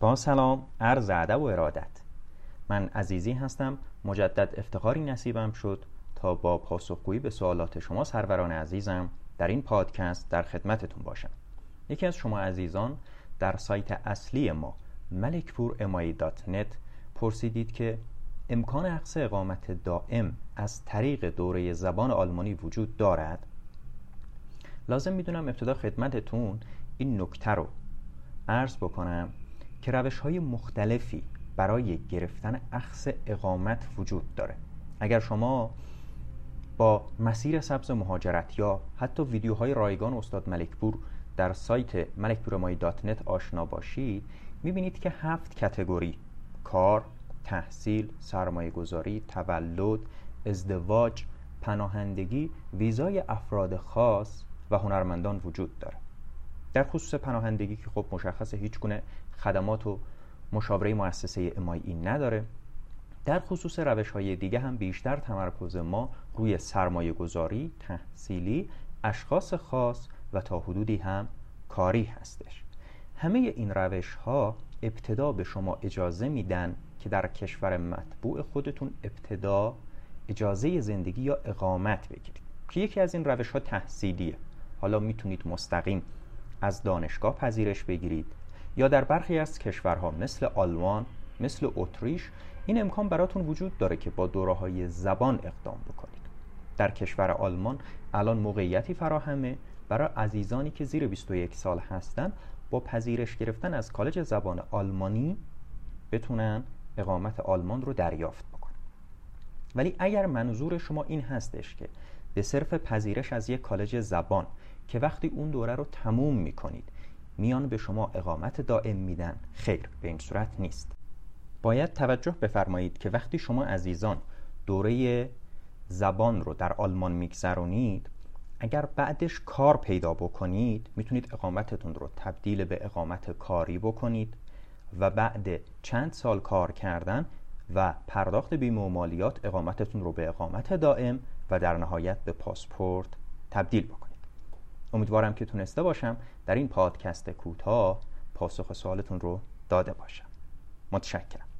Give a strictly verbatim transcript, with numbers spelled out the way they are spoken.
با سلام، عرض ادب و ارادت. من عزیزی هستم. مجدد افتخاری نصیبم شد تا با پاسخگویی به سوالات شما سروران عزیزم در این پادکست در خدمتتون باشم. یکی از شما عزیزان در سایت اصلی ما ملکپور ام آی دات نت پرسیدید که امکان اخذ اقامت دائم از طریق دوره زبان آلمانی وجود دارد؟ لازم میدونم ابتدا خدمتتون این نکته رو عرض بکنم که روش‌های مختلفی برای گرفتن اخذ اقامت وجود داره. اگر شما با مسیر سبز مهاجرت یا حتی ویدیوهای رایگان استاد ملکپور در سایت ملکپور ام آی دات نت آشنا باشید، میبینید که هفت کتگوری: کار، تحصیل، سرمایه گذاری، تولد، ازدواج، پناهندگی، ویزای افراد خاص و هنرمندان وجود داره. در خصوص پناهندگی که خب مشخصه هیچ گونه خدمات و مشاوره مؤسسه ام آی ای نداره. در خصوص روش‌های دیگه هم بیشتر تمرکز ما روی سرمایه گذاری، تحصیلی، اشخاص خاص و تا حدودی هم کاری هستش. همه این روش‌ها ابتدا به شما اجازه میدن که در کشور مطبوع خودتون ابتدا اجازه زندگی یا اقامت بگیرید که یکی از این روش‌ها تحصیلیه. حالا میتونید مستقیم از دانشگاه پذیرش بگیرید یا در برخی از کشورها مثل آلمان، مثل اتریش این امکان براتون وجود داره که با دوره‌های زبان اقدام بکنید. در کشور آلمان الان موقعیتی فراهمه برای عزیزانی که زیر بیست و یک سال هستن با پذیرش گرفتن از کالج زبان آلمانی بتونن اقامت آلمان رو دریافت بکنن. ولی اگر منظور شما این هستش که به صرف پذیرش از یک کالج زبان که وقتی اون دوره رو تموم میکنید میان به شما اقامت دائم میدن، خیر، به این صورت نیست. باید توجه بفرمایید که وقتی شما عزیزان دوره زبان رو در آلمان میگذرونید، اگر بعدش کار پیدا بکنید میتونید اقامتتون رو تبدیل به اقامت کاری بکنید و بعد چند سال کار کردن و پرداخت بیمه و مالیات اقامتتون رو به اقامت دائم و در نهایت به پاسپورت تبدیل بکنید. امیدوارم که تونسته باشم در این پادکست کوتاه پاسخ سوالتون رو داده باشم. متشکرم.